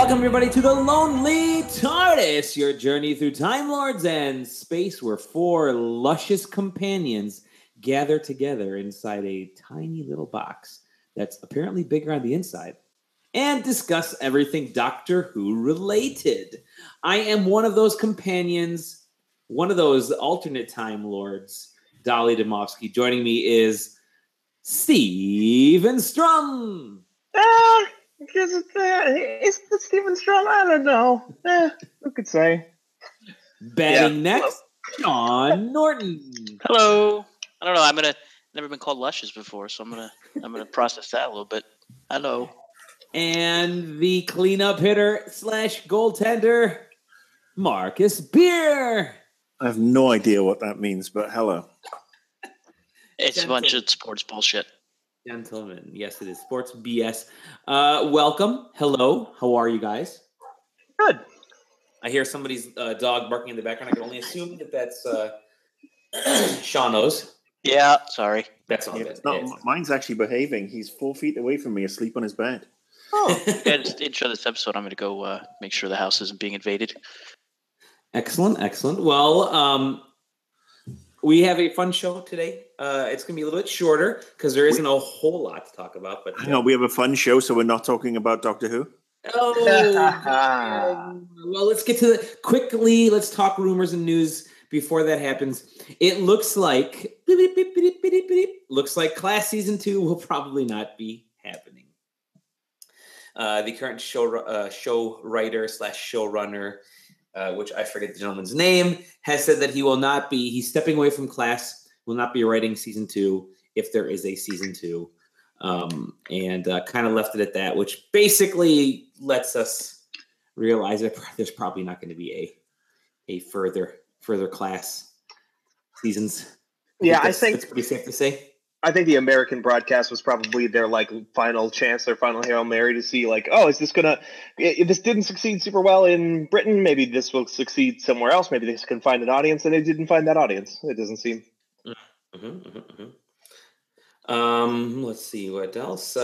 Welcome, everybody, to the Lonely TARDIS, your journey through Time Lords and space where four luscious companions gather together inside a tiny little box that's apparently bigger on the inside and discuss everything Doctor Who related. I am one of those companions, one of those alternate Time Lords, Dolly Demovsky. Joining me is Steven Strum. Because it's the Steven Strum. I don't know. Who could say? Batting next, Sean Norton. Hello. I don't know. Never been called luscious before, so I'm gonna process that a little bit. Hello. And the cleanup hitter / goaltender, Marcus Beer. I have no idea what that means, but hello. It's a bunch of sports bullshit. Gentlemen, yes, it is sports BS. Welcome. Hello. How are you guys? Good. I hear somebody's dog barking in the background. I can only assume that that's Shauno's. Yeah, sorry. That's all good. Mine's actually behaving. He's 4 feet away from me, asleep on his bed. Oh, yeah, just to intro this episode, I'm going to go make sure the house isn't being invaded. Excellent. Well, we have a fun show today. It's going to be a little bit shorter because there isn't a whole lot to talk about. But I know we have a fun show, so we're not talking about Doctor Who. Oh, well, let's get to quickly. Let's talk rumors and news before that happens. It looks like Class Season 2 will probably not be happening. The current show writer / showrunner, which I forget the gentleman's name, has said that he will not be. He's stepping away from Class. Will not be writing Season 2 if there is a Season 2. And kind of left it at that, which basically lets us realize that there's probably not going to be a further Class seasons. I think that's pretty safe to say. I think the American broadcast was probably their final chance, their final Hail Mary to see is this gonna? If this didn't succeed super well in Britain, maybe this will succeed somewhere else. Maybe they can find an audience, and they didn't find that audience. It doesn't seem. Let's see what else.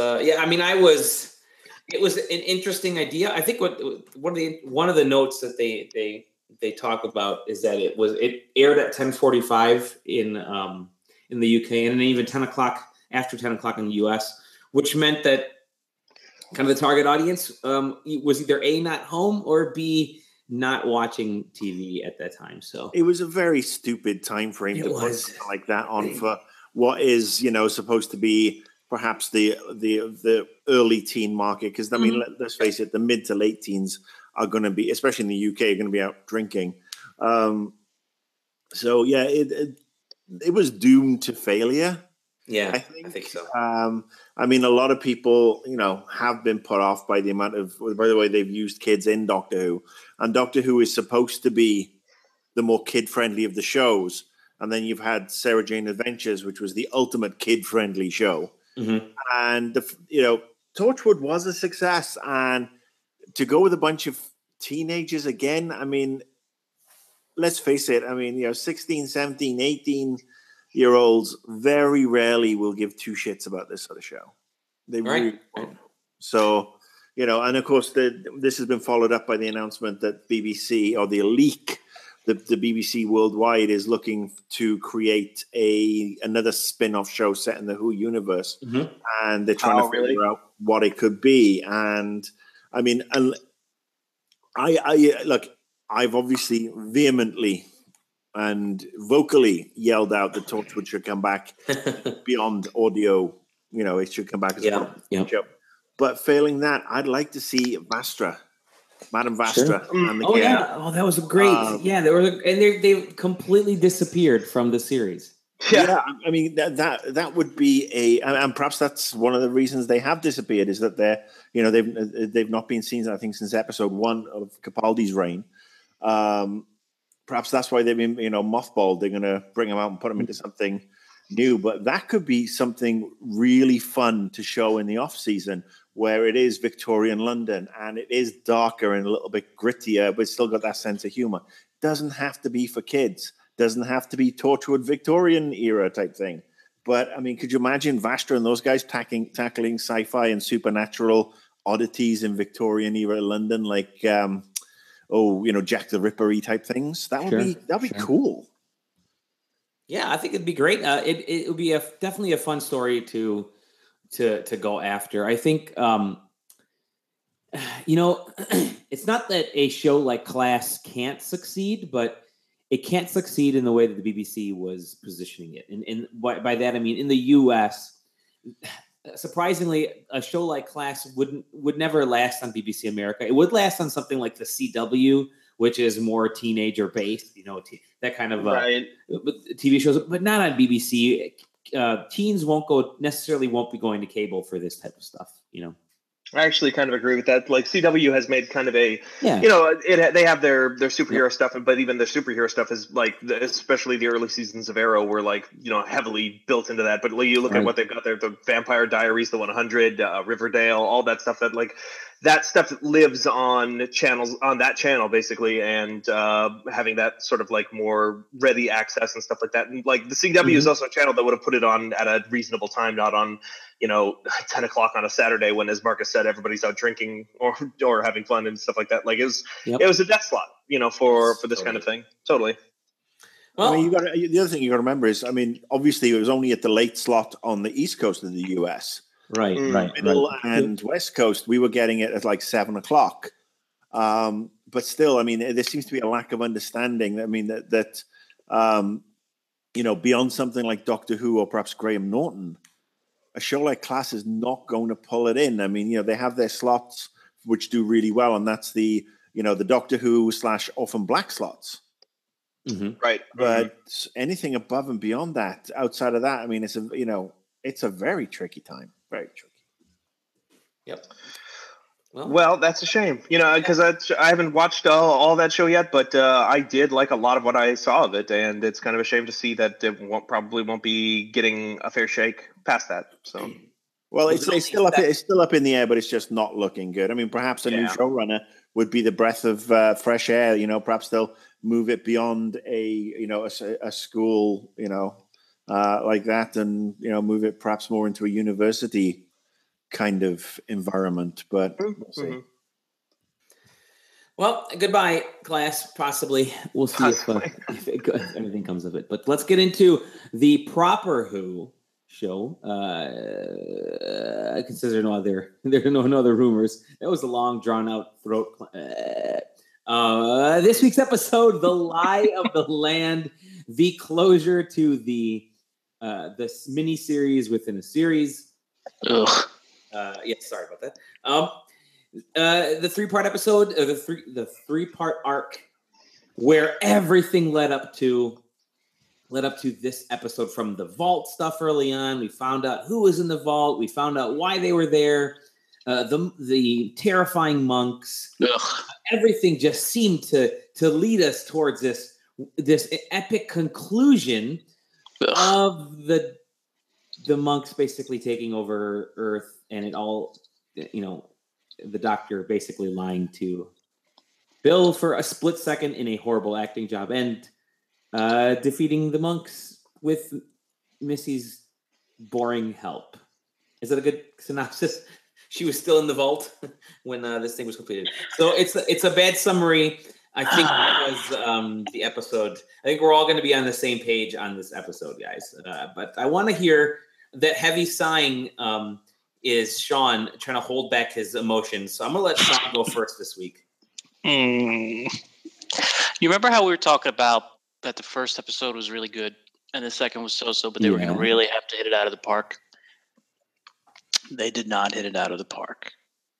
It was an interesting idea. I think one of the notes that they talk about is that it aired at 10:45 in the UK and then even 10 o'clock after 10 o'clock in the US, which meant that kind of the target audience was either A, not home, or B, not watching TV at that time. So it was a very stupid time frame to put something like that on for what is, supposed to be perhaps the early teen market. Because, I mean, let's face it, the mid to late teens are going to be, especially in the UK, are going to be out drinking. It was doomed to failure. Yeah, I think so. I mean, a lot of people, have been put off by the amount of, by the way, they've used kids in Doctor Who. And Doctor Who is supposed to be the more kid-friendly of the shows. And then you've had Sarah Jane Adventures, which was the ultimate kid-friendly show. Mm-hmm. And, Torchwood was a success. And to go with a bunch of teenagers again, I mean, let's face it. I mean, 16, 17, 18-year-olds very rarely will give two shits about this sort of show. They really won't. So, and of course, this has been followed up by the announcement that BBC, or the leak, the BBC Worldwide is looking to create another spin-off show set in the Who universe. Mm-hmm. And they're trying to figure out what it could be. And I mean, I've obviously vehemently and vocally yelled out that Torchwood should come back beyond audio. It should come back as a show. But failing that, I'd like to see Madame Vastra. Sure. And that was great. They completely disappeared from the series. Yeah, I mean that would be and perhaps that's one of the reasons they have disappeared is that they've not been seen, I think, since episode 1 of Capaldi's reign. Perhaps that's why they've been mothballed. They're going to bring them out and put them into something new. But that could be something really fun to show in the off season, where it is Victorian London and it is darker and a little bit grittier, but it's still got that sense of humor. Doesn't have to be for kids. Doesn't have to be Torchwood Victorian era type thing. But, I mean, could you imagine Vastra and those guys tackling sci-fi and supernatural oddities in Victorian era London, like Jack the Ripper-y type things. That'd be cool. Yeah, I think it'd be great. It would be definitely a fun story to go after. I think it's not that a show like Class can't succeed, but it can't succeed in the way that the BBC was positioning it. And by that I mean in the US, surprisingly, a show like Class would never last on BBC America. It would last on something like the CW, which is more teenager based, that kind of TV shows, but not on BBC. Teens won't be going to cable for this type of stuff, I actually kind of agree with that. Like CW has made kind of they have their superhero stuff, but even their superhero stuff is like, especially the early seasons of Arrow were like, heavily built into that. But you look at what they've got there, the Vampire Diaries, the 100, Riverdale, all that stuff that stuff lives on that channel basically. And having that sort of like more ready access and stuff like that. And like the CW is also a channel that would have put it on at a reasonable time, not on, 10 o'clock on a Saturday when, as Marcus said, everybody's out drinking or having fun and stuff like that. Like it was a death slot, for this kind of thing. Totally. Well, the other thing you got to remember is, obviously it was only at the late slot on the East Coast of the US. Right. Middle and West Coast, we were getting it at like 7 o'clock. But still, there seems to be a lack of understanding. That beyond something like Doctor Who or perhaps Graham Norton, a show like Class is not going to pull it in. They have their slots which do really well, and that's the Doctor Who / Orphan Black slots. Mm-hmm. Right. But anything above and beyond that, outside of that, it's a very tricky time. Very tricky. Yep. Well, that's a shame, because I haven't watched all that show yet, but I did like a lot of what I saw of it, and it's kind of a shame to see that it probably won't be getting a fair shake past that. So, well, it's still up in the air, but it's just not looking good. Perhaps a new showrunner would be the breath of fresh air. Perhaps they'll move it beyond a school, like that, and move it perhaps more into a university kind of environment, but we'll see. Well, goodbye, Class. Possibly. We'll see if anything comes of it. But let's get into the proper Who show. I consider there are no other rumors. That was a long, drawn-out throat. This week's episode, The Lie of the Land, the closure to the mini-series within a series. Ugh. Sorry about that. The 3-part episode, the 3-part arc, where everything led up to this episode. From the vault stuff early on, we found out who was in the vault. We found out why they were there. The terrifying monks. Ugh. Everything just seemed to lead us towards this epic conclusion of the monks basically taking over Earth, and it all, the Doctor basically lying to Bill for a split second in a horrible acting job, and defeating the monks with Missy's boring help. Is that a good synopsis? She was still in the vault when this thing was completed. So it's a bad summary. I think because the episode, I think we're all going to be on the same page on this episode, guys. But I want to hear that heavy sighing is Sean trying to hold back his emotions. So I'm going to let Sean go first this week. You remember how we were talking about that the first episode was really good and the second was so-so, but they were going to really have to hit it out of the park? They did not hit it out of the park.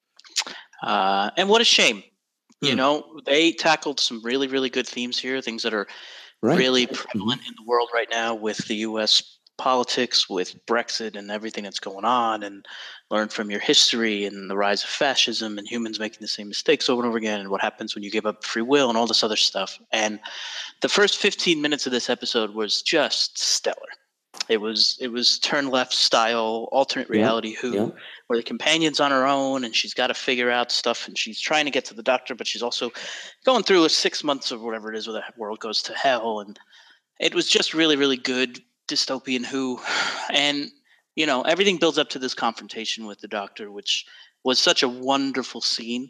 And what a shame. They tackled some really, really good themes here, things that are really prevalent in the world right now with the U.S. politics, with Brexit and everything that's going on, and learn from your history and the rise of fascism and humans making the same mistakes over and over again, and what happens when you give up free will and all this other stuff. And the first 15 minutes of this episode was just stellar. It was turn left style alternate reality Who, where the companion's on her own and she's got to figure out stuff, and she's trying to get to the Doctor, but she's also going through a 6 months or whatever it is where the world goes to hell. And it was just really, really good dystopian Who. And everything builds up to this confrontation with the Doctor, which was such a wonderful scene.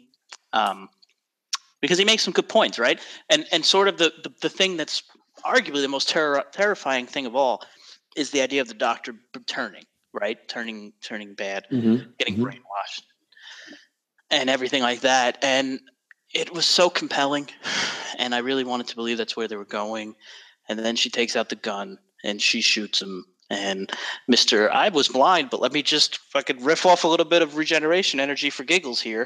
Because he makes some good points, right? And sort of the thing that's arguably the most terrifying thing of all is the idea of the Doctor turning, right? Turning bad, getting brainwashed, and everything like that. And it was so compelling, and I really wanted to believe that's where they were going. And then she takes out the gun and she shoots him. And Mr. I was blind, but let me just fucking riff off a little bit of regeneration energy for giggles here.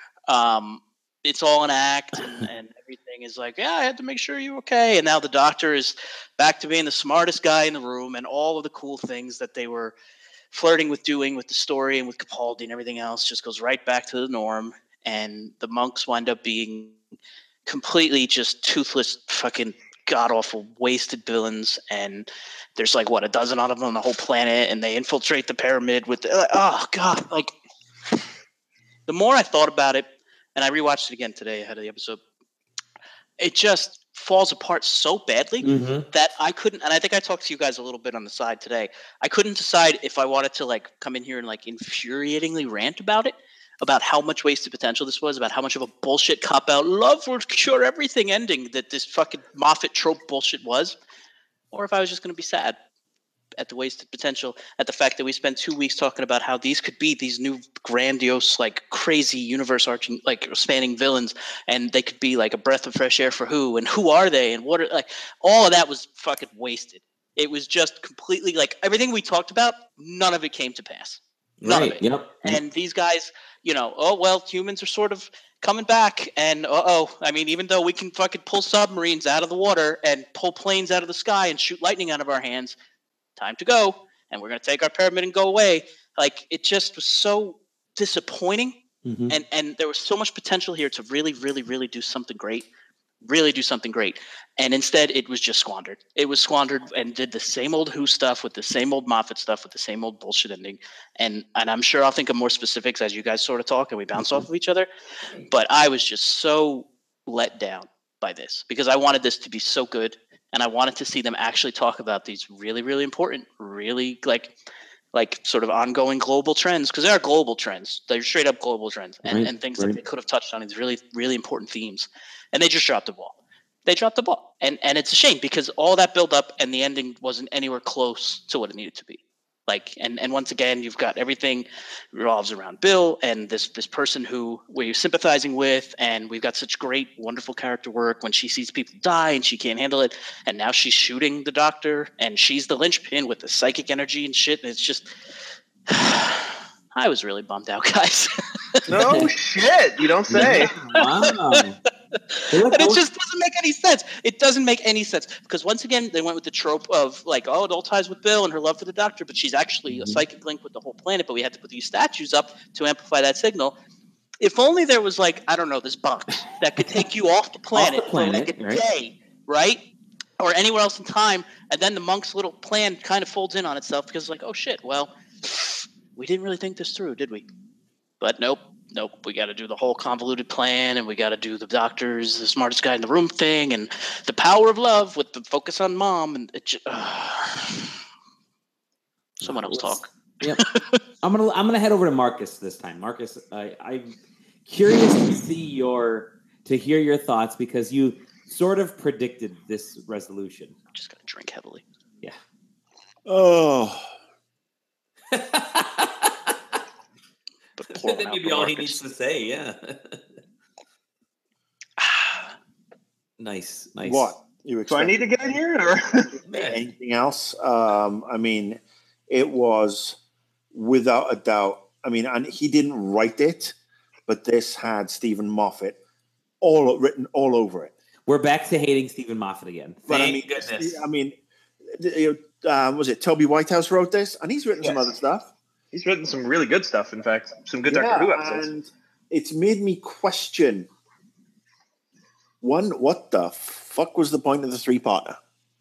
It's all an act, and everything is like, yeah, I had to make sure you're okay. And now the Doctor is back to being the smartest guy in the room, and all of the cool things that they were flirting with doing with the story and with Capaldi and everything else just goes right back to the norm. And the monks wind up being completely just toothless, fucking god-awful, wasted villains. And there's like, what, a dozen of them on the whole planet, and they infiltrate the pyramid with oh, God. Like, the more I thought about it, and I rewatched it again today ahead of the episode, it just falls apart so badly that I couldn't, and I think I talked to you guys a little bit on the side today, I couldn't decide if I wanted to like come in here and like infuriatingly rant about it, about how much wasted potential this was, about how much of a bullshit cop-out, love will cure everything ending that this fucking Moffat trope bullshit was, or if I was just going to be sad at the wasted potential, at the fact that we spent 2 weeks talking about how these could be these new grandiose, like crazy universe arching, like spanning villains, and they could be like a breath of fresh air for who, and who are they, and what are, like, all of that was fucking wasted. It was just completely like everything we talked about, none of it came to pass. None of it. Yep. And these guys, you know, oh, well, humans are sort of coming back, and I mean, even though we can fucking pull submarines out of the water and pull planes out of the sky and shoot lightning out of our hands, time to go, and we're going to take our pyramid and go away. Like, it just was so disappointing, and there was so much potential here to really, really, really do something great, and instead it was just squandered. It was squandered and did the same old Who stuff with the same old Moffat stuff with the same old bullshit ending, and I'm sure I'll think of more specifics as you guys sort of talk and we bounce off of each other, but I was just so let down by this because I wanted this to be so good. And I wanted to see them actually talk about these really, really important, really like sort of ongoing global trends, because they are global trends. They're straight up global trends, and things that they could have touched on these really, really important themes. And they just dropped the ball. And it's a shame because all that build up and the ending wasn't anywhere close to what it needed to be. Like, and once again, you've got everything revolves around Bill and this person who you're sympathizing with, and we've got such great, wonderful character work when she sees people die and she can't handle it, and now she's shooting the Doctor, and she's the linchpin with the psychic energy and shit, and it's just, I was really bummed out, guys. No shit, you don't say. Wow. And it just doesn't make any sense. It doesn't make any sense because once again they went with the trope of like, oh, it all ties with Bill and her love for the Doctor, but she's actually a psychic link with the whole planet. But we had to put these statues up to amplify that signal. If only there was like, I don't know, this box that could take you off the planet, for like a day, right? Or anywhere else in time, and then the monk's little plan kind of folds in on itself because it's like, oh shit, well, we didn't really think this through, did we? But nope, we got to do the whole convoluted plan, and we got to do the Doctor's the smartest guy in the room thing, and the power of love with the focus on Mom, and it just, someone else talk. Yep. I'm gonna head over to Marcus this time. Marcus, I'm curious to hear your thoughts because you sort of predicted this resolution. I'm just gonna drink heavily. Yeah. Oh. That may be all he needs to say. Yeah. Nice. What you expect? Do I need to get in here or anything else? I mean, it was without a doubt. I mean, and he didn't write it, but this had Stephen Moffat written all over it. We're back to hating Stephen Moffat again. Thank goodness. I mean, was it Toby Whitehouse wrote this, and he's written some other stuff. He's written some really good stuff, in fact. Some good Doctor Who episodes. And it's made me question, what the fuck was the point of the three-parter?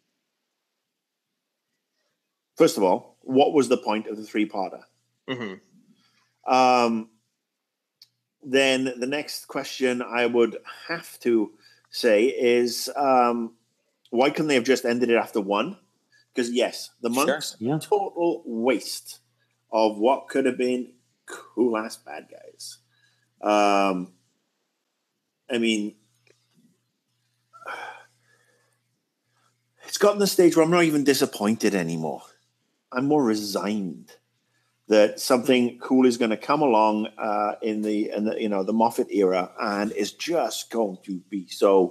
First of all, what was the point of the three-parter? Mm-hmm. Then the next question I would have to say is, why couldn't they have just ended it after one? Because, yes, the monks, total waste of what could have been cool ass bad guys. I mean, it's gotten to the stage where I'm not even disappointed anymore. I'm more resigned that something cool is going to come along in the the Moffat era, and is just going to be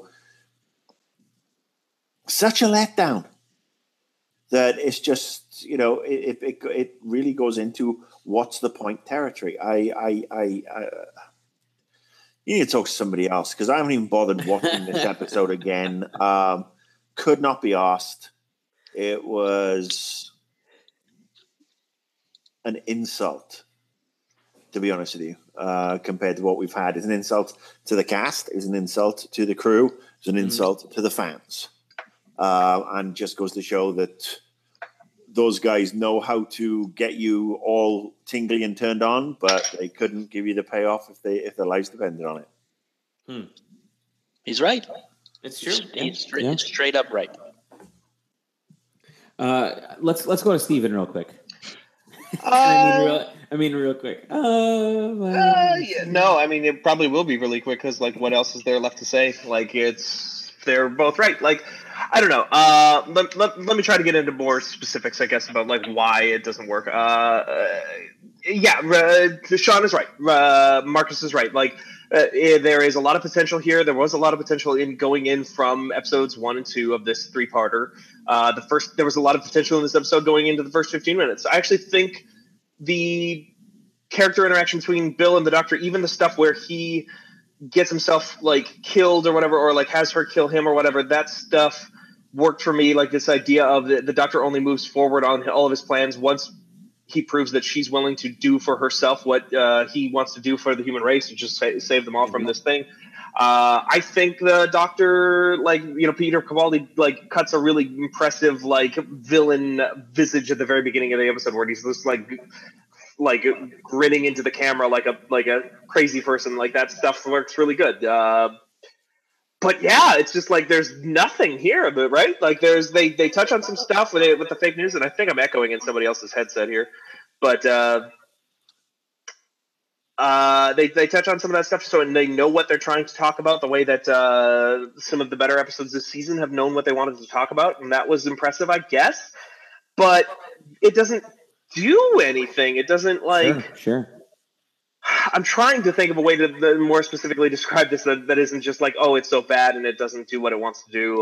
such a letdown that it's just it really goes into what's the point territory. You need to talk to somebody else, because I haven't even bothered watching this episode again. Could not be asked. It was an insult, to be honest with you, compared to what we've had. It's an insult to the cast, it's an insult to the crew, it's an insult to the fans. And just goes to show that those guys know how to get you all tingly and turned on, but they couldn't give you the payoff if their lives depended on it. He's right. It's true. He's straight up right. Let's go to Steven real quick. I mean, real quick. No, I mean, it probably will be really quick, because what else is there left to say? They're both right. I don't know. Let me try to get into more specifics, I guess, about why it doesn't work. Sean is right. Marcus is right. There is a lot of potential here. There was a lot of potential in going in from episodes 1 and 2 of this 3-parter. There was a lot of potential in this episode going into the first 15 minutes. I actually think the character interaction between Bill and the Doctor, even the stuff where he gets himself killed or whatever, or has her kill him or whatever, that stuff worked for me. This idea of the Doctor only moves forward on all of his plans once he proves that she's willing to do for herself what he wants to do for the human race, to just save them all from this thing. I think the Doctor, Peter Capaldi, cuts a really impressive villain visage at the very beginning of the episode, where he's just grinning into the camera like a crazy person. That stuff works really good. But yeah, it's just there's nothing here, but right? They touch on some stuff with the fake news, and I think I'm echoing in somebody else's headset here, but they touch on some of that stuff, and they know what they're trying to talk about, the way that some of the better episodes this season have known what they wanted to talk about, and that was impressive, I guess. But it doesn't do anything. It doesn't Sure. I'm trying to think of a way to more specifically describe this that isn't just it's so bad and it doesn't do what it wants to do.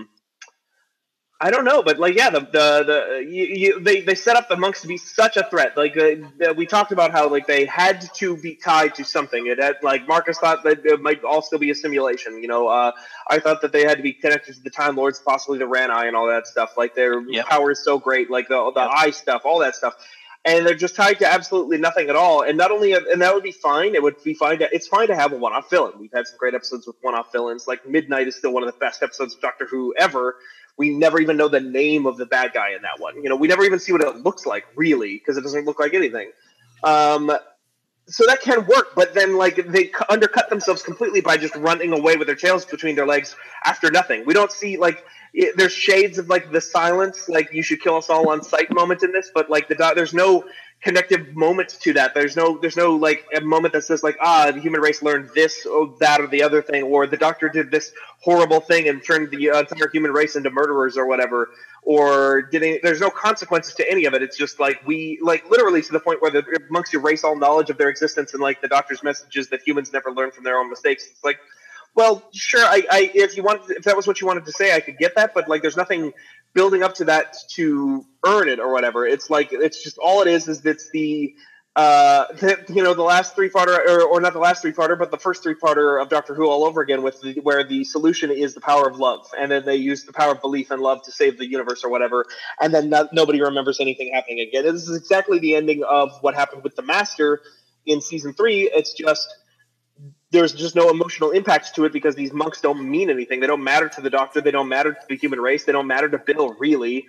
I don't know, but they set up the monks to be such a threat. We talked about how they had to be tied to something. It had Marcus thought that it might also be a simulation. I thought that they had to be connected to the Time Lords, possibly the Rani and all that stuff. Their power is so great, the eye stuff, all that stuff. And they're just tied to absolutely nothing at all. And not only, and that would be fine. It would be fine. It's fine to have a one-off villain. We've had some great episodes with one-off villains. Midnight is still one of the best episodes of Doctor Who ever. We never even know the name of the bad guy in that one. We never even see what it looks like, really, because it doesn't look like anything. So that can work, but then they undercut themselves completely by just running away with their tails between their legs after nothing. We don't see there's shades of the silence, you should kill us all on sight moment in this, but there's no connective moment to that. There's no a moment that says the human race learned this or that or the other thing, or the Doctor did this horrible thing and turned the entire human race into murderers or whatever, or there's no consequences to any of it. It's just we literally to the point where the monks erase all knowledge of their existence, and the Doctor's messages that humans never learn from their own mistakes. It's well, sure, if that was what you wanted to say, I could get that, but there's nothing building up to that to earn it or whatever. It's it's just all it is it's the last 3-parter, or not the last 3-parter, but the first 3-parter of Doctor Who all over again, where the solution is the power of love, and then they use the power of belief and love to save the universe or whatever, and then nobody remembers anything happening again. This is exactly the ending of what happened with the Master in season 3. It's just there's just no emotional impact to it, because these monks don't mean anything. They don't matter to the Doctor. They don't matter to the human race. They don't matter to Bill, really.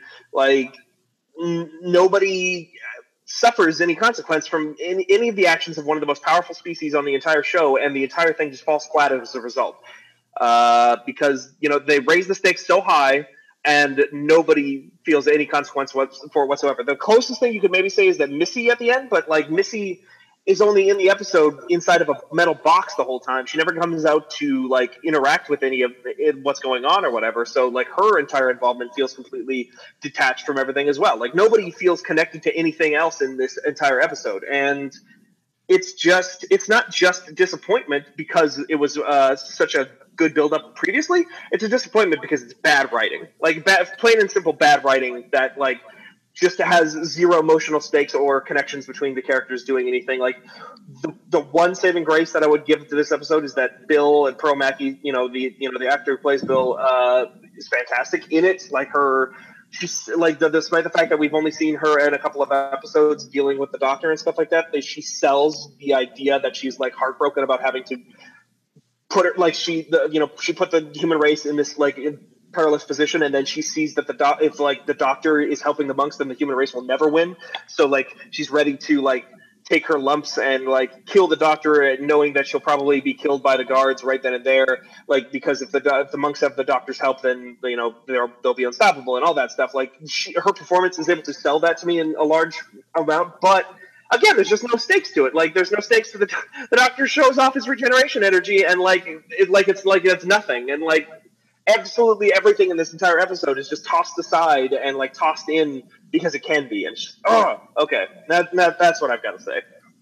Nobody suffers any consequence from any of the actions of one of the most powerful species on the entire show, and the entire thing just falls flat as a result. Because they raise the stakes so high, and nobody feels any consequence for it whatsoever. The closest thing you could maybe say is that Missy at the end, but Missy is only in the episode inside of a metal box the whole time. She never comes out to like interact with any of what's going on or whatever. So like her entire involvement feels completely detached from everything as well. Like nobody feels connected to anything else in this entire episode. And it's not just disappointment because it was such a good build up previously. It's a disappointment because it's bad writing, like plain and simple bad writing that like just has zero emotional stakes or connections between the characters doing anything. Like the one saving grace that I would give to this episode is that Bill and Pearl Mackie, the actor who plays Bill, is fantastic in it. Like she's like despite the fact that we've only seen her in a couple of episodes dealing with the Doctor and stuff like that, she sells the idea that she's like heartbroken about having to put her like she put the human race in this like perilous position, and then she sees that if like the Doctor is helping the monks, then the human race will never win. So like she's ready to like take her lumps and like kill the Doctor, knowing that she'll probably be killed by the guards right then and there. Like because if the monks have the Doctor's help, then they'll be unstoppable and all that stuff. Like her performance is able to sell that to me in a large amount, but again, there's just no stakes to it. Like there's no stakes to the Doctor shows off his regeneration energy and it's nothing, and like absolutely everything in this entire episode is just tossed aside and like tossed in because it can be, and it's just okay. That's what I've got to say.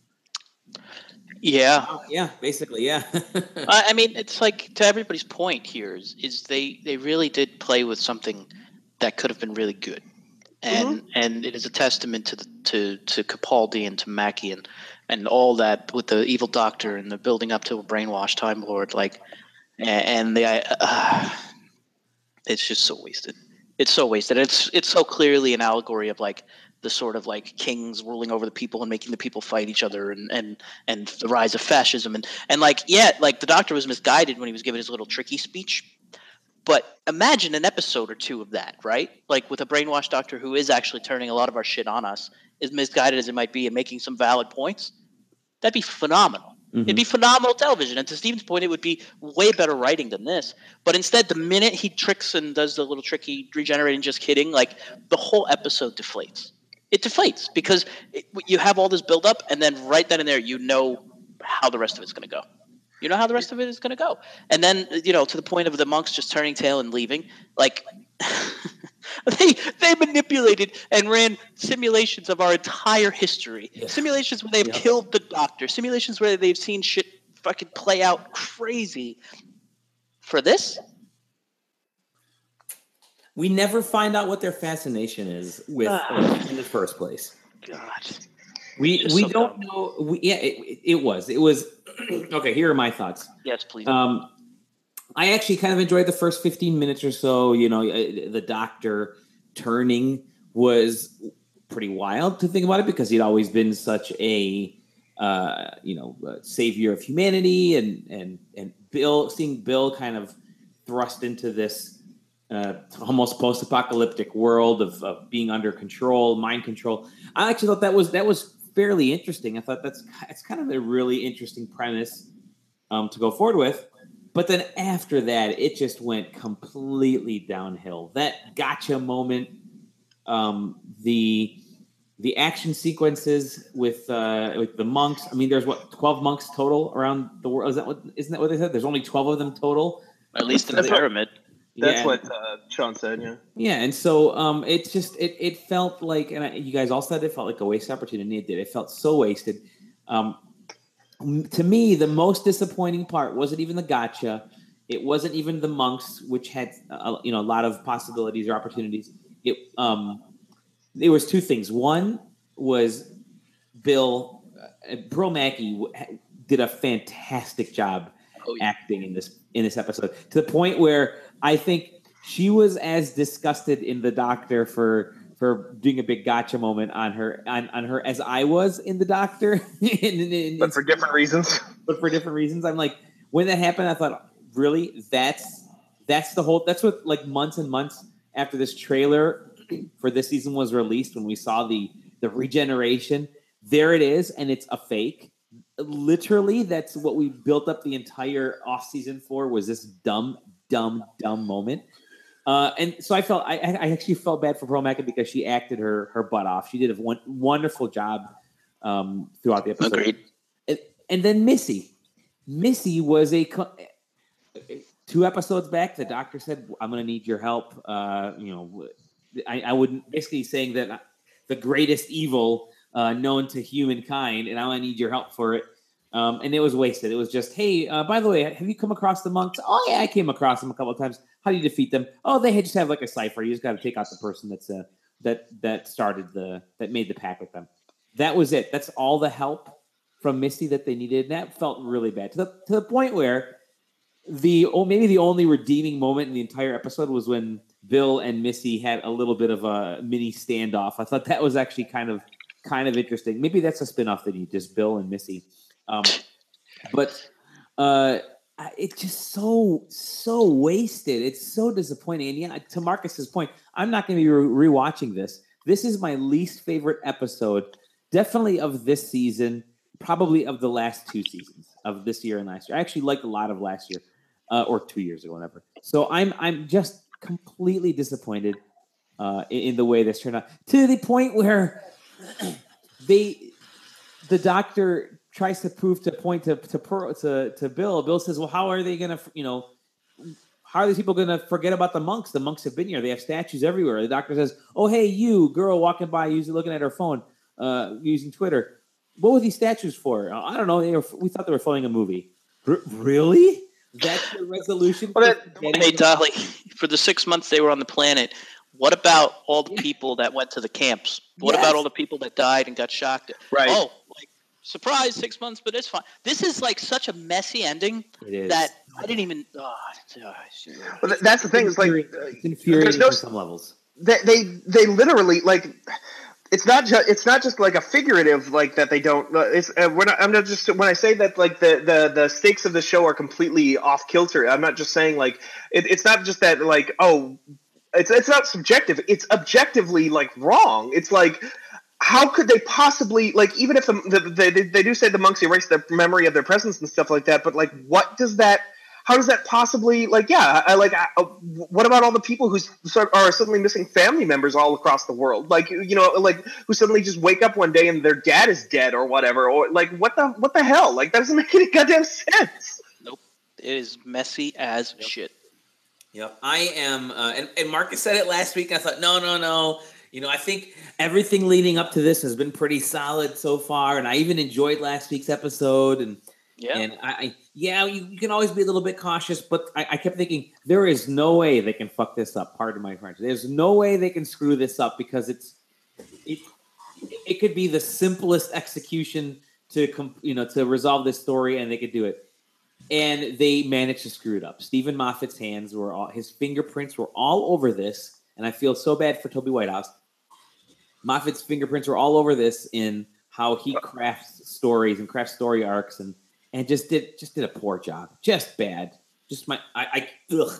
Yeah, basically, yeah. I mean, it's like to everybody's point here is they really did play with something that could have been really good, and it is a testament to Capaldi and to Mackie and all that with the evil Doctor and the building up to a brainwashed Time Lord, like, and it's just so wasted. It's so wasted. It's so clearly an allegory of like the sort of like kings ruling over the people and making the people fight each other and the rise of fascism and like like the Doctor was misguided when he was giving his little tricky speech. But imagine an episode or two of that, right? Like with a brainwashed Doctor who is actually turning a lot of our shit on us, as misguided as it might be and making some valid points. That'd be phenomenal. It'd be phenomenal television. And to Steven's point, it would be way better writing than this. But instead, the minute he tricks and does the little tricky regenerating, just kidding, like the whole episode deflates. It deflates because you have all this buildup, and then right then and there, you know how the rest of it's going to go. You know how the rest of it is going to go. And then, to the point of the monks just turning tail and leaving, like they manipulated and ran simulations of our entire history. Yeah. Simulations where they've killed the Doctor. Simulations where they've seen shit fucking play out crazy. For this? We never find out what their fascination is with in the first place. God. We don't know. It was. Okay, here are my thoughts. Yes, please. I actually kind of enjoyed the first 15 minutes or so. The Doctor turning was pretty wild to think about it because he'd always been such a savior of humanity, and seeing Bill kind of thrust into this almost post-apocalyptic world of being under control, mind control. I actually thought that was fairly interesting. I thought it's kind of a really interesting premise to go forward with. But then after that, it just went completely downhill. That gotcha moment, the action sequences with the monks. I mean, there's 12 monks total around the world. Isn't that what they said? There's only 12 of them total, at least in the pyramid. That's what Sean said. Yeah. Yeah, and so it's just it felt like, and you guys all said it felt like a wasted opportunity. It did. It felt so wasted. To me, the most disappointing part wasn't even the gotcha. It wasn't even the monks, which had a lot of possibilities or opportunities. There was two things. One was Bill Mackie did a fantastic job acting in this episode, to the point where I think she was as disgusted in the Doctor for doing a big gotcha moment on her as I was in the Doctor. But for different reasons. I'm like, when that happened, I thought, really? That's what, like, months and months after this trailer for this season was released, when we saw the regeneration, there it is, and it's a fake. Literally, that's what we built up the entire off season for, was this dumb moment. And so I actually felt bad for Pearl Mackie because she acted her butt off. She did a wonderful job throughout the episode. Agreed. And then Missy was 2 episodes back. The doctor said, "I'm going to need your help." I wouldn't basically saying that the greatest evil known to humankind, and I need your help for it. And it was wasted. It was just, hey, by the way, have you come across the monks? Oh yeah, I came across them a couple of times. How do you defeat them? Oh, they just have like a cipher. You just got to take out the person that made the pact with them. That was it. That's all the help from Misty that they needed. And that felt really bad to the point where maybe the only redeeming moment in the entire episode was when Bill and Missy had a little bit of a mini standoff. I thought that was actually kind of interesting. Maybe that's a spinoff that you just Bill and Missy. But it's just so wasted. It's so disappointing. And yeah, to Marcus's point, I'm not going to be rewatching this. This is my least favorite episode, definitely of this season, probably of the last 2 seasons of this year and last year. I actually liked a lot of last year or 2 years ago, whatever. So I'm just completely disappointed in the way this turned out, to the point where the doctor tries to point to Bill. Bill says, "Well, how are they going to, how are these people going to forget about the monks? The monks have been here. They have statues everywhere." The doctor says, "Oh, hey, you girl walking by, looking at her phone, using Twitter. What were these statues for?" "I don't know. We thought they were filming a movie." Really? That's the resolution? Hey, Dolly, for the 6 months they were on the planet, what about all the people that went to the camps? What about all the people that died and got shocked? Right. Oh, surprise, 6 months, but it's fine. This is such a messy ending that I didn't even. Well, that's the thing. It's it's infuriating on some levels. They literally It's not just like a figurative that they don't. I'm not just when I say that the stakes of the show are completely off kilter. I'm not just saying it's not just that it's not subjective. It's objectively wrong. It's how could they possibly even if they do say the monks erase the memory of their presence and stuff like that, but what does that? How does that possibly what about all the people who are suddenly missing family members all across the world? Who suddenly just wake up one day and their dad is dead or whatever, or what the hell? That doesn't make any goddamn sense. Nope. It is messy as shit. Yep. I am, and Marcus said it last week. I thought, no. I think everything leading up to this has been pretty solid so far, and I even enjoyed last week's episode. And you can always be a little bit cautious, but I kept thinking there is no way they can fuck this up. Pardon my French. There's no way they can screw this up because it could be the simplest execution to resolve this story, and they could do it. And they managed to screw it up. Stephen Moffat's his fingerprints were all over this, and I feel so bad for Toby Whitehouse. Moffat's fingerprints were all over this in how he crafts stories and crafts story arcs and just did a poor job. Just bad. Ugh.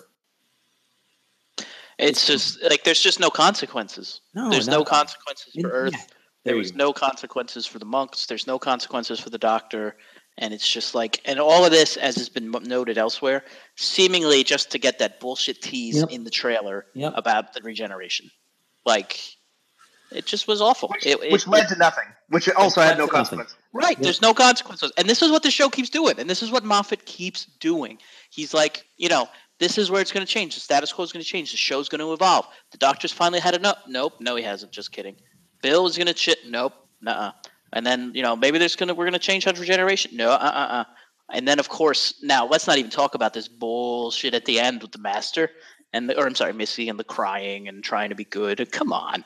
It's just there's just no consequences. There's no consequences for Earth. Yeah, there was no consequences for the monks. There's no consequences for the doctor. And it's just and all of this, as has been noted elsewhere, seemingly just to get that bullshit tease in the trailer about the regeneration. It just was awful. Which led to nothing. Which also had no consequence. Right. There's no consequences. And this is what the show keeps doing. And this is what Moffat keeps doing. He's this is where it's going to change. The status quo is going to change. The show's going to evolve. The doctor's finally had enough. Nope. No, he hasn't. Just kidding. Bill is going to Nope. Nuh-uh. And then, maybe we're going to change on regeneration. No, And then, of course, now let's not even talk about this bullshit at the end with the master Missy and the crying and trying to be good. Come on.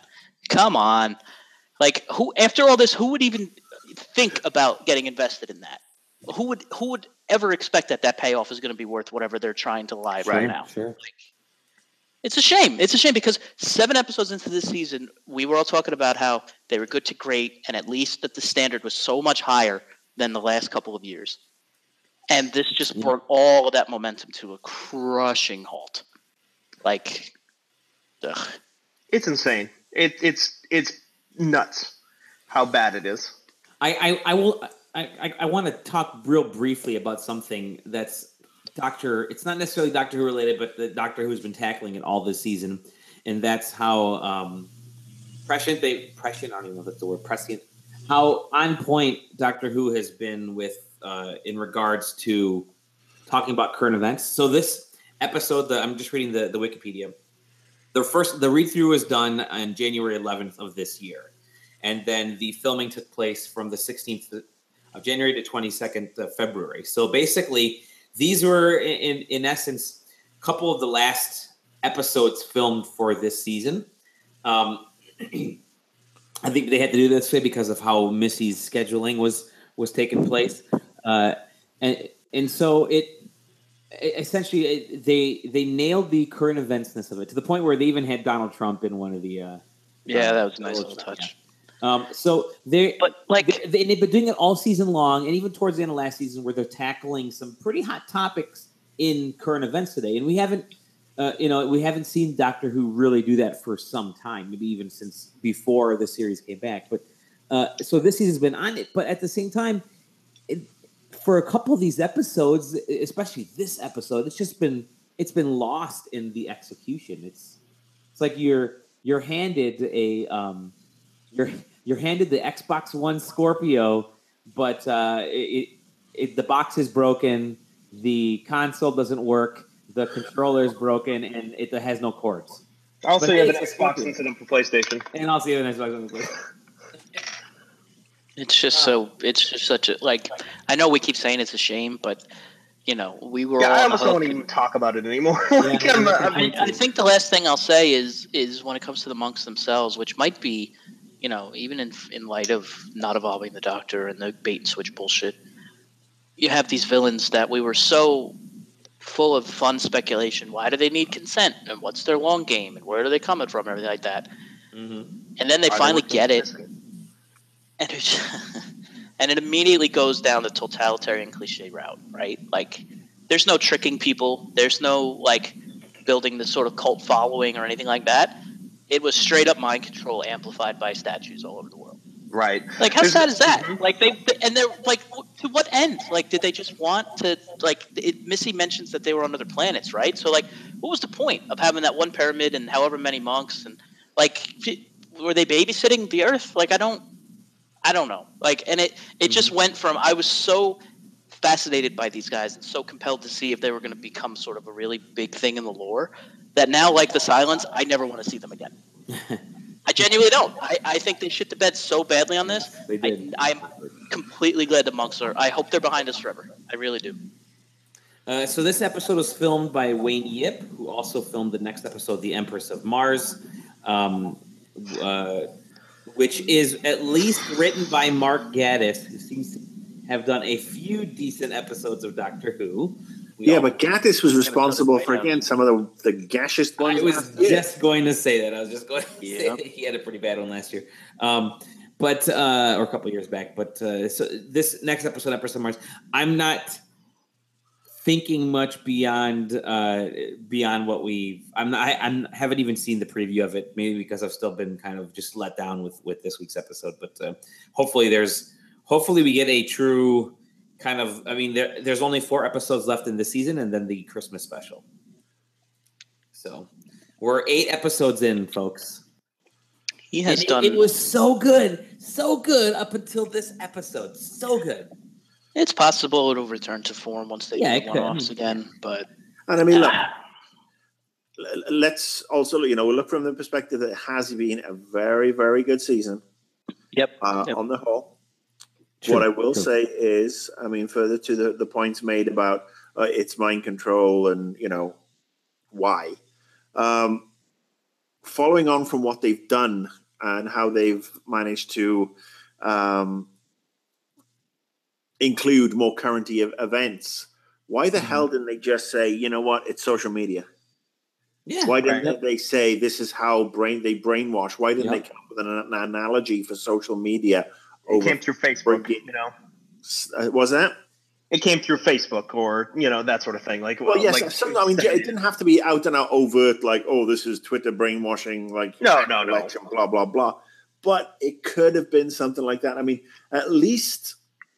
Who after all this, who would even think about getting invested in that? Who would ever expect that payoff is going to be worth whatever they're trying to lie right now? Sure. It's a shame. It's a shame because 7 episodes into this season, we were all talking about how they were good to great, and at least that the standard was so much higher than the last couple of years. And this just brought all of that momentum to a crushing halt. Ugh. It's insane. It's nuts how bad it is. I want to talk real briefly about something that's it's not necessarily Doctor Who related, but the Doctor Who's been tackling it all this season, and that's how prescient. I don't even know if that's the word, prescient. how on point Doctor Who has been with in regards to talking about current events. So this episode, I'm just reading the Wikipedia. The read through was done on January 11th of this year, and then the filming took place from the 16th of January to 22nd of February. So basically, these were in essence a couple of the last episodes filmed for this season. I think they had to do this way because of how Missy's scheduling was taking place, and so it essentially they nailed the current eventsness of it to the point where they even had Donald Trump in one of the. That was a nice little touch. Yeah. So they've been doing it all season long, and even towards the end of last season, where they're tackling some pretty hot topics in current events today, and we haven't seen Doctor Who really do that for some time, maybe even since before the series came back. But so this season's been on it, but at the same time, for a couple of these episodes, especially this episode, it's been lost in the execution. It's like you're handed you're handed the Xbox One Scorpio, but the box is broken, the console doesn't work, the controller is broken, and it has no cords. Also, you have an Xbox incident for PlayStation. And also, you have an Xbox for PlayStation. It's just such a, like, I know we keep saying it's a shame, but, we were all I almost don't want to even talk about it anymore. I think the last thing I'll say is when it comes to the monks themselves, which might be, even in light of not evolving the Doctor and the bait and switch bullshit, you have these villains that we were so full of fun speculation. Why do they need consent? And what's their long game? And where are they coming from? And everything like that. Mm-hmm. And then they finally get it. And and it immediately goes down the totalitarian cliche route, right? Like, there's no tricking people. There's no, like, building this sort of cult following or anything like that. It was straight up mind control amplified by statues all over the world. Right. Like, how sad is that? Mm-hmm. Like, they're like, to what end? Like, did they just want to, like, Missy mentions that they were on other planets, right? So, like, what was the point of having that one pyramid and however many monks? And, like, were they babysitting the Earth? Like, I don't know. Like, and it just went from, I was so fascinated by these guys and so compelled to see if they were going to become sort of a really big thing in the lore that now, like the Silence, I never want to see them again. I genuinely don't. I think they shit the bed so badly on this. They did. I'm completely glad the monks are. I hope they're behind us forever. I really do. So this episode was filmed by Wayne Yip, who also filmed the next episode, The Empress of Mars, which is at least written by Mark Gatiss, who seems to have done a few decent episodes of Doctor Who. But Gatiss was responsible for, again, some of the gaseous ones. I was just going to say that. I was just going to say that he had a pretty bad one last year. Or a couple of years back. But so this next episode, Empress of Mars, I'm not thinking much beyond what I haven't even seen the preview of it, maybe because I've still been kind of just let down with this week's episode. But hopefully we get a true kind of, I mean, there's only 4 episodes left in this season and then the Christmas special. So we're 8 episodes in, folks. It was so good up until this episode. So good. It's possible it'll return to form once they get one-offs again, but... And I mean, look, let's also, look from the perspective that it has been a very, very good season. Yep. On the whole. True, what I will say is, I mean, further to the points made about it's mind control and, why. Following on from what they've done and how they've managed to include more current events, why the hell didn't they just say, you know what, it's social media? Yeah. Why didn't they say this is how they brainwash? Why didn't they come up with an analogy for social media? It came through Facebook, Was that? It came through Facebook or, that sort of thing. Like, well, yes. It didn't have to be out and out overt, like, oh, this is Twitter brainwashing, like, no. Blah, blah, blah. But it could have been something like that. I mean, at least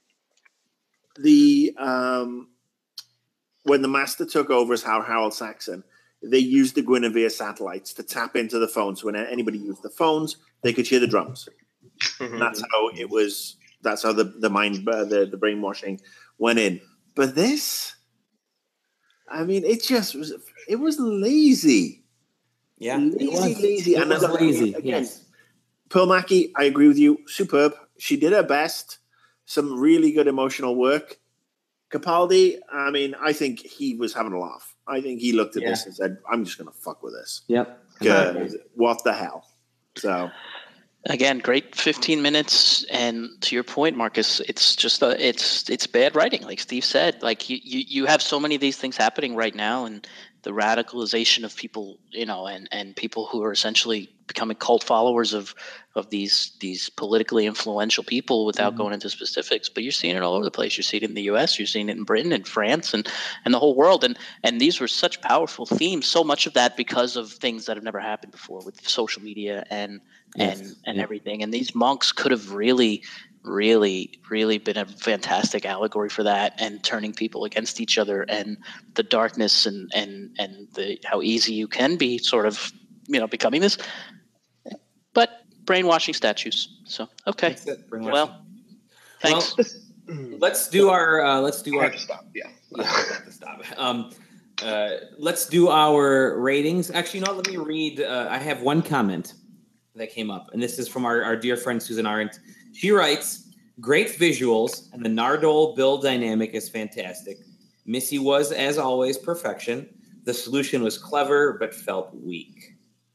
when the Master took over as Harold Saxon, they used the Guinevere satellites to tap into the phones. So when anybody used the phones, they could hear the drums. And that's how it was. That's how the brainwashing went in. But this, I mean, it was lazy. Yeah, lazy. It was lazy. Again, yes. Pearl Mackie, I agree with you. Superb. She did her best. Some really good emotional work. Capaldi, I mean, I think he was having a laugh. I think he looked at this and said, I'm just going to fuck with this. Yep. Because what the hell? So... Again, great 15 minutes, and to your point, Marcus, it's just it's bad writing, like Steve said. Like you have so many of these things happening right now, and the radicalization of people, and people who are essentially becoming cult followers of these politically influential people without going into specifics. But you're seeing it all over the place. You're seeing it in the U.S., you're seeing it in Britain and France and the whole world. And these were such powerful themes. So much of that because of things that have never happened before with social media and everything. And these monks could have really been a fantastic allegory for that, and turning people against each other, and the darkness and the how easy you can be sort of becoming this. But brainwashing statues. So okay. That's it, well, thanks. Well, let's do our I have to stop. Yeah. I have to stop. Let's do our ratings. Actually, let me read. I have one comment that came up, and this is from our dear friend Susan Arendt. She writes, "Great visuals, and the Nardole Bill dynamic is fantastic. Missy was, as always, perfection. The solution was clever, but felt weak."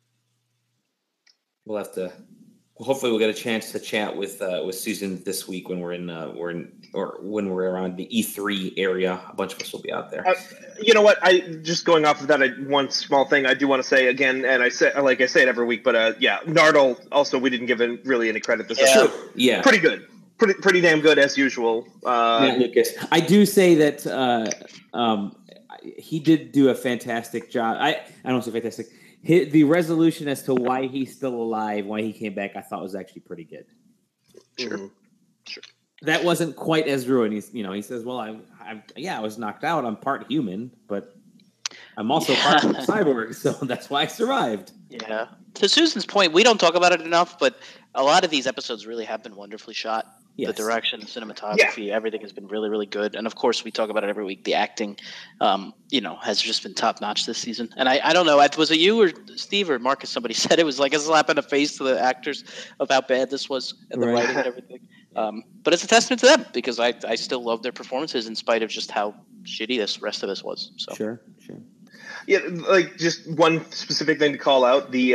We'll have to. Hopefully, we'll get a chance to chat with Susan this week when when we're around the E3 area. A bunch of us will be out there. You know what? I just going off of that, one small thing I do want to say again, and I say it every week, but Nardole also we didn't give him really any credit this episode. Yeah, pretty good, pretty damn good as usual. Lucas, I do say that he did do a fantastic job. I don't say fantastic. The resolution as to why he's still alive, why he came back, I thought was actually pretty good. Sure. That wasn't quite as ruined. He says, "Well, I was knocked out. I'm part human, but I'm also part cyborg, so that's why I survived." Yeah. To Susan's point, we don't talk about it enough, but a lot of these episodes really have been wonderfully shot. Yes. The direction, the cinematography, everything has been really, really good. And of course, we talk about it every week. The acting, has just been top notch this season. And I don't know, was it you or Steve or Marcus? Somebody said it was like a slap in the face to the actors of how bad this was and the writing and everything. But it's a testament to them because I still love their performances in spite of just how shitty this rest of this was. So sure. Yeah, like just one specific thing to call out, the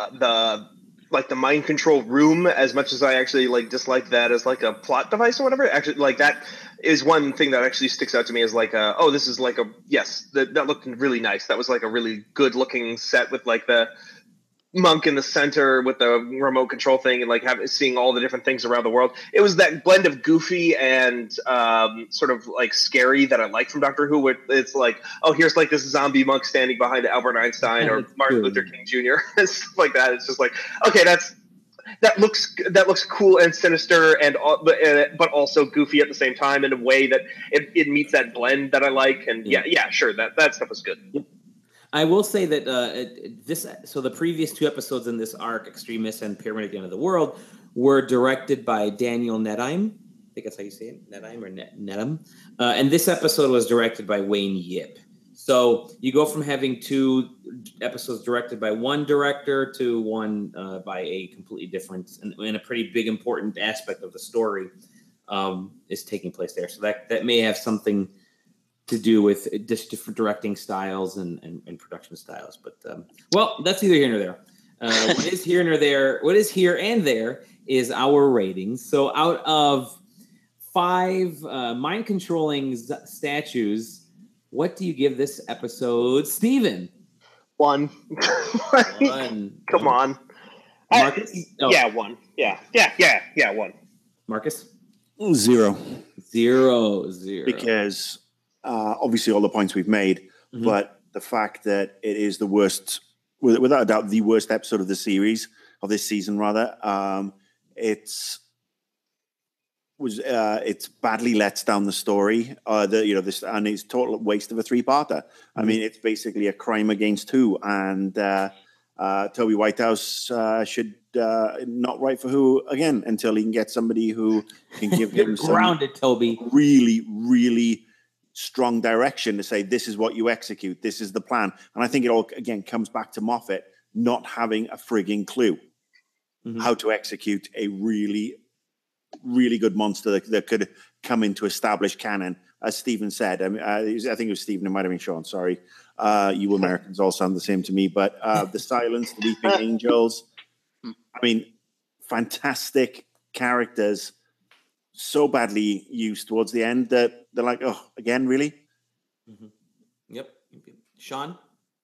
mind control room, as much as I actually dislike that as a plot device or whatever, actually that is one thing that actually sticks out to me as this is that looked really nice. That was a really good looking set with the monk in the center with the remote control thing and seeing all the different things around the world. It was that blend of goofy and sort of scary that I like from Doctor Who, where it's here's this zombie monk standing behind Albert Einstein or Martin Luther King Jr. and stuff like that. It's just okay, that looks cool and sinister but also goofy at the same time in a way that it meets that blend that I like. And sure, that stuff was good. Yep. I will say that the previous two episodes in this arc, Extremis and Pyramid at the End of the World, were directed by Daniel Nedheim. I think that's how you say it, Nedheim or Nedheim. And this episode was directed by Wayne Yip. So you go from having two episodes directed by one director to one by a completely different and a pretty big important aspect of the story is taking place there. So that may have something to do with just different directing styles and production styles. But, that's neither here nor there. What is here and there is our ratings. So out of 5 mind-controlling statues, what do you give this episode, Steven? 1. 1. Come on. Marcus? Yeah, 1. Yeah, 1. Marcus? 0. 0. Because... obviously, all the points we've made, but the fact that it is the worst, without a doubt, the worst episode of the series, of this season, rather, it's badly lets down the story. And it's total waste of a 3-parter. I mean, it's basically a crime against Who, and Toby Whitehouse should not write for Who again until he can get somebody who can give him some grounded, Toby. really, really strong direction to say, this is what you execute. This is the plan. And I think it all, again, comes back to Moffat not having a frigging clue how to execute a really, really good monster that could come into established canon. As Stephen said, I mean, I think it was Stephen, it might have been Sean, sorry. You Americans all sound the same to me, but The Silence, The Weeping Angels, I mean, fantastic characters, so badly used towards the end that they're like, oh, again, really? Yep. Sean?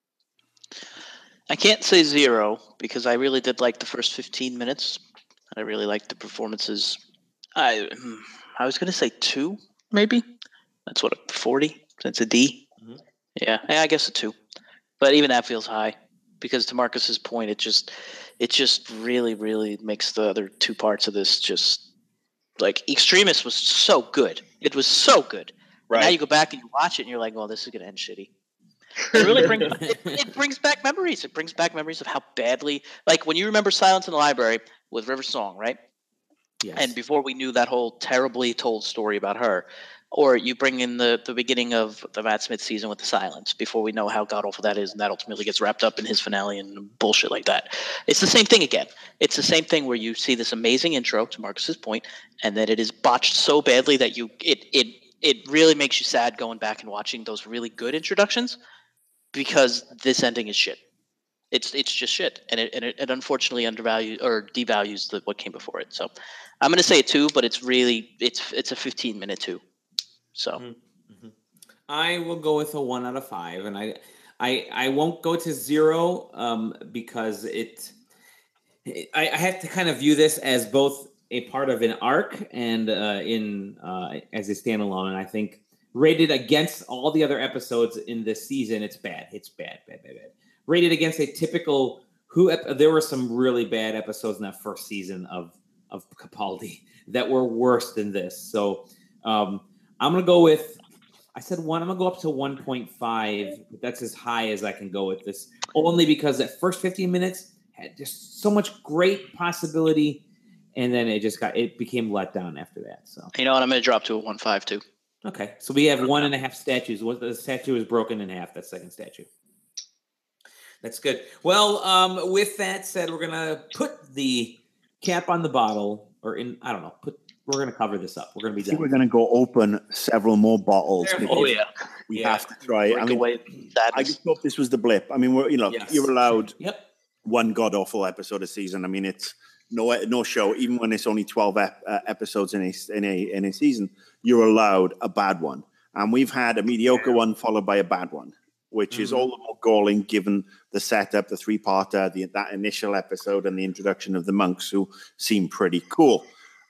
I can't say 0 because I really did like the first 15 minutes. I really liked the performances. I was going to say 2, maybe. That's what, a 40? That's a D? Yeah, I guess a 2. But even that feels high because to Marcus's point, it just really, really makes the other 2 parts of this just like Extremis was so good. It was so good. Right. And now you go back and you watch it and you're like, well, this is going to end shitty. It really brings back memories. It brings back memories of how badly, like when you remember Silence in the Library with River Song, right? Yes. And before we knew that whole terribly told story about her, or you bring in the beginning of the Matt Smith season with The Silence before we know how god-awful that is, and that ultimately gets wrapped up in his finale and bullshit like that. It's the same thing again. It's the same thing where you see this amazing intro, to Marcus's point, and then it is botched so badly that it really makes you sad going back and watching those really good introductions because this ending is shit. It's just shit, and it unfortunately undervalues or devalues what came before it. So I'm going to say a 2, but it's really it's a 15-minute 2. So I will go with a 1 out of 5, and I won't go to 0 because I have to kind of view this as both a part of an arc and as a standalone. And I think rated against all the other episodes in this season, it's bad. It's bad. Rated against a typical Who, there were some really bad episodes in that first season of Capaldi that were worse than this. So I'm going to go with, I said 1, I'm going to go up to 1.5. But that's as high as I can go with this. Only because that first 15 minutes had just so much great possibility. And then it became let down after that. So you know what? I'm going to drop to a 1.5 too. Okay. So we have 1.5 statues. The statue is broken in half, that second statue. That's good. Well, with that said, we're going to put the cap on the bottle we're going to cover this up. We're going to be done. We're going to go open several more bottles. Oh, yeah. We have to try. I just hope this was the blip. I mean, you're allowed one god-awful episode a season. I mean, it's no show, even when it's only 12 episodes in a season, you're allowed a bad one. And we've had a mediocre one followed by a bad one, which is all the more galling given the setup, the 3-parter, that initial episode and the introduction of the monks who seem pretty cool.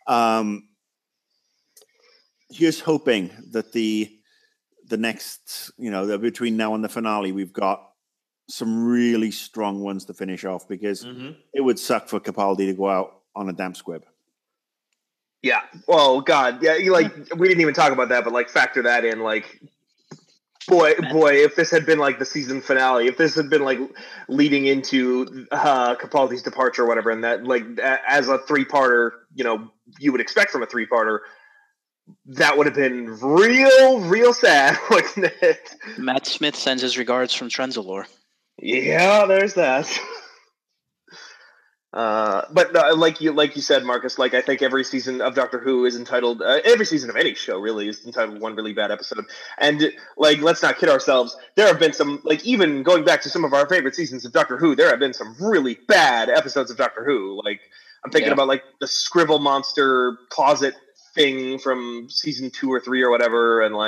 Here's hoping that the next, between now and the finale, we've got some really strong ones to finish off because it would suck for Capaldi to go out on a damp squib. Yeah. Oh God. Yeah. We didn't even talk about that, but factor that in. Boy, if this had been the season finale, if this had been leading into Capaldi's departure or whatever, and that as a 3-parter, you would expect from a 3-parter, that would have been real sad, wouldn't it? Matt Smith sends his regards from Trenzalore. Yeah, there's that. But like you said, Marcus, I think every season of Doctor Who is entitled, every season of any show really is entitled one really bad episode. And let's not kid ourselves. There have been some, even going back to some of our favorite seasons of Doctor Who, there have been some really bad episodes of Doctor Who. I'm thinking about the Scribble Monster closet thing from season 2 or 3 or whatever. And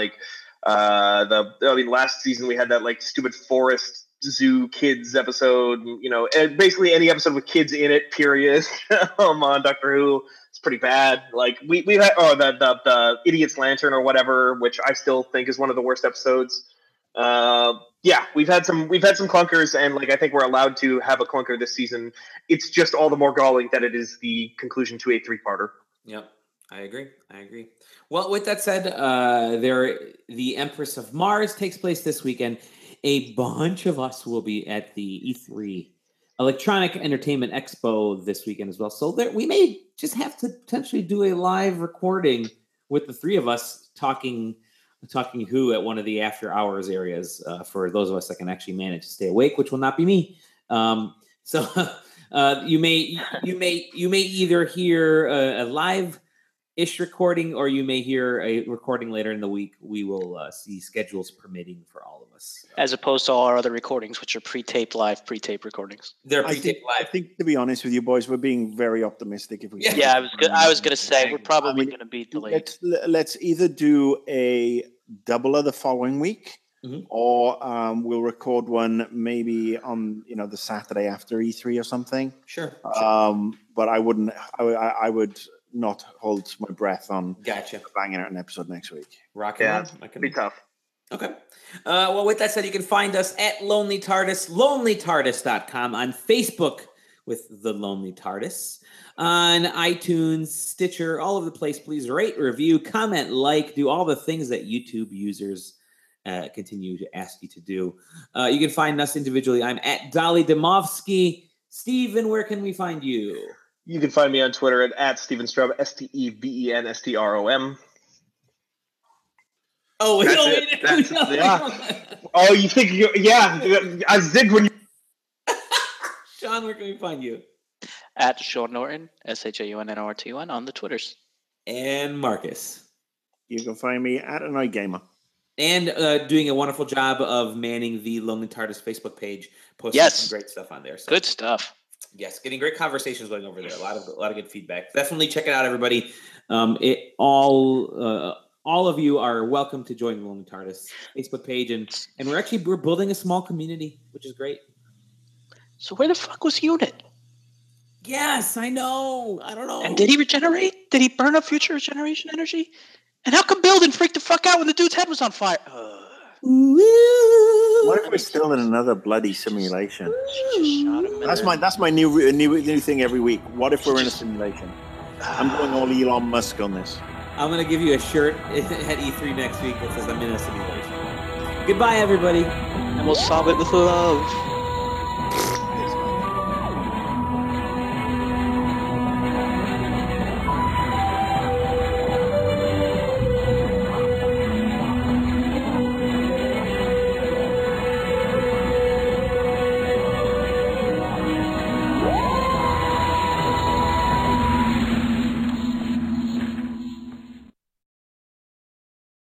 last season we had that stupid forest zoo kids episode, and basically any episode with kids in it, period. On Doctor Who, it's pretty bad. We've had the Idiot's Lantern or whatever, which I still think is one of the worst episodes. We've had some clunkers, and I think we're allowed to have a clunker this season. It's just all the more galling that it is the conclusion to a 3-parter. Yep, I agree. Well, with that said, the Empress of Mars takes place this weekend. A bunch of us will be at the E3 Electronic Entertainment Expo this weekend as well. So we may just have to potentially do a live recording with the three of us talking Who at one of the after hours areas for those of us that can actually manage to stay awake, which will not be me. So you may either hear a live-ish recording, or you may hear a recording later in the week. We will see schedules permitting for all of us, as opposed to all our other recordings, which are pre-taped live, pre-taped recordings. They're pre-taped live. I think, to be honest with you boys, we're being very optimistic. If we I was going to say we're probably going to be delayed. Let's either do a doubler the following week. Mm-hmm. Or we'll record one maybe on the Saturday after E3 or something. Sure. But I wouldn't. I would not hold my breath on banging out an episode next week. Rocking on. It can be tough. Okay. Well, with that said, you can find us at Lonely TARDIS, lonelytardis.com, on Facebook with The Lonely TARDIS, on iTunes, Stitcher, all over the place. Please rate, review, comment, do all the things that YouTube users continue to ask you to do. You can find us individually. I'm at Dolly Demovsky. Steven, where can we find you? You can find me on Twitter at Steven Strom, STEVENSTROM. Oh, Oh, you think I zigged when you. Sean, where can we find you? At Sean Norton, SHAUNNORTON on the Twitters. And Marcus. You can find me at Annoyed Gamer. And doing a wonderful job of manning the Lonely TARDIS Facebook page, posting some great stuff on there. So, good stuff. Yes, getting great conversations going over there. A lot of good feedback. Definitely check it out, everybody. All of you are welcome to join the Lonely TARDIS Facebook page, and we're building a small community, which is great. So where the fuck was Unit? Yes, I know. I don't know. And did he regenerate? Did he burn up future regeneration energy? And how come Bill didn't freak the fuck out when the dude's head was on fire? What if we're still in another bloody simulation? That's my new thing every week. What if we're in a simulation? I'm going all Elon Musk on this. I'm going to give you a shirt at E3 next week that says I'm in a simulation. Goodbye, everybody. And we'll solve it with love.